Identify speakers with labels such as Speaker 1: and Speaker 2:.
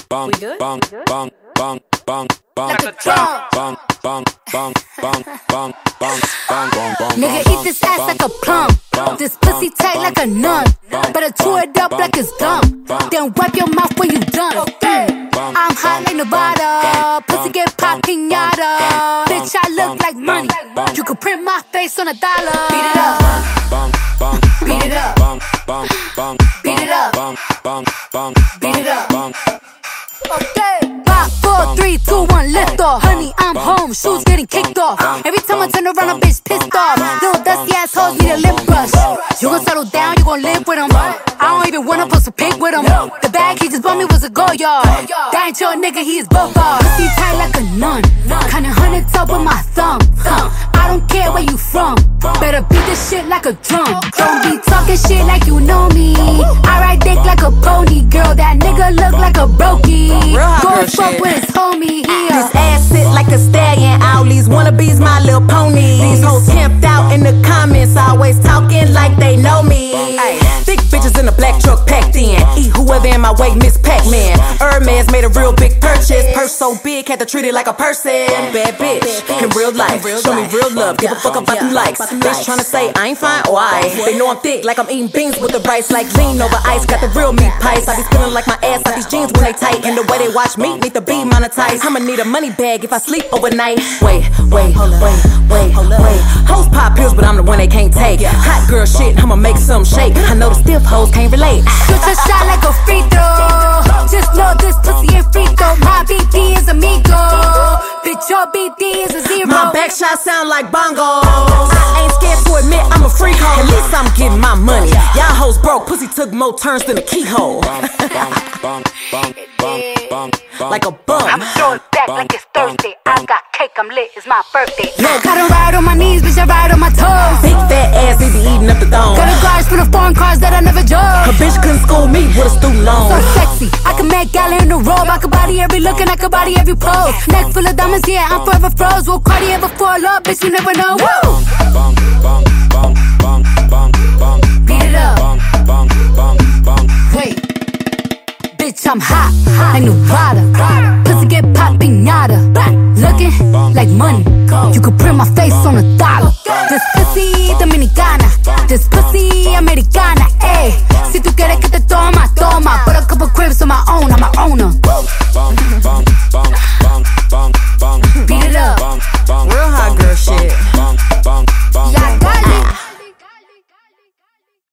Speaker 1: bang,
Speaker 2: We good?
Speaker 1: bang, bang, bang, bang, bang,
Speaker 2: Like a drum.
Speaker 1: bang, bang, bang, bang, bang, bang, bang, bang, bang.
Speaker 3: Nigga, eat this ass like a plum. This pussy tight like a nun. Better chew it up like it's gum. Then wipe your mouth when you done. I'm hot like Nevada. Pussy get pop pinata. Bitch, I look like money. You could print my face on a dollar. Beat it up.
Speaker 1: Bang, bang,
Speaker 3: Beat it up.
Speaker 1: bang, bang, bang,
Speaker 3: Beat it up.
Speaker 1: bang, bang, bang,
Speaker 3: Beat it up.
Speaker 1: bang.
Speaker 3: Okay. 5, 4, 3, 2, 1, lift off. Honey, I'm home. Shoes getting kicked off. Every time I turn around, a bitch pissed off. Little dusty assholes need a lip brush. You gon' settle down, you gon' live with them. I don't even wanna post a pic with him. The bag he just bought me was a go yard. That ain't your nigga, he is both ours. Pussy tight like a nun. Kinda honey top with my thumb. I don't care where you from. Better beat this shit like a drum. Don't be talking shit like you know me. I ride dick like a pony, girl. That nigga look like a brokey. Go fuck with his homie here.
Speaker 4: This ass sit like a stallion. All these wannabes, my little pony. These hoes camped out in the comments, always talking like they know me. Thick bitches in a black truck packed in. Eat whoever in my way, Miss Pac-Man. Hermes made a real big purchase. Purse so big, had to treat it like a person. Bad bitch in real life. Show me real love. Give a fuck about them likes. Bitch tryna say I ain't fine, why? They know I'm thick, like I'm eating beans with the rice, like lean over ice. Got the real meat pies. I be spilling like my ass out these jeans when they tight. And the way they watch me need to be monetized. I'ma need a money bag if I sleep overnight. Wait. Hoes pop pills, but I'm the one they can't take. Hot girl shit, I'ma make some shake. I know the stiff hoes can't relate.
Speaker 3: Shoot your shot like a free throw. Just know this pussy ain't free throw. My BD is amigo. Bitch, your BD is a zero.
Speaker 4: My back shot sound like bongos. I ain't scared to admit I'm a freak hoe. At least I'm getting my money. Y'all hoes broke, pussy took more turns than a keyhole. Like a bum.
Speaker 3: I'm throwing back like it's Thursday. I got cake, I'm lit, it's my birthday. Look, I don't ride on my knees, bitch, I ride on my toes.
Speaker 4: Big fat ass, they be eating up the dome.
Speaker 3: Got a garage for the foreign cars that I never drove.
Speaker 4: A bitch couldn't school me with a student loan.
Speaker 3: So sexy, I can make gala in the robe. I can body every look and I can body every pose. Neck full of diamonds, yeah, I'm forever froze. Will Cardi ever fall up, bitch, you never know. Woo! Beat it up. Wait. Bitch, I'm hot, like Nevada. Pussy get pop pinata. Looking like money. You could print my face on a dollar. This pussy Dominicana. This pussy Americana. Ayy.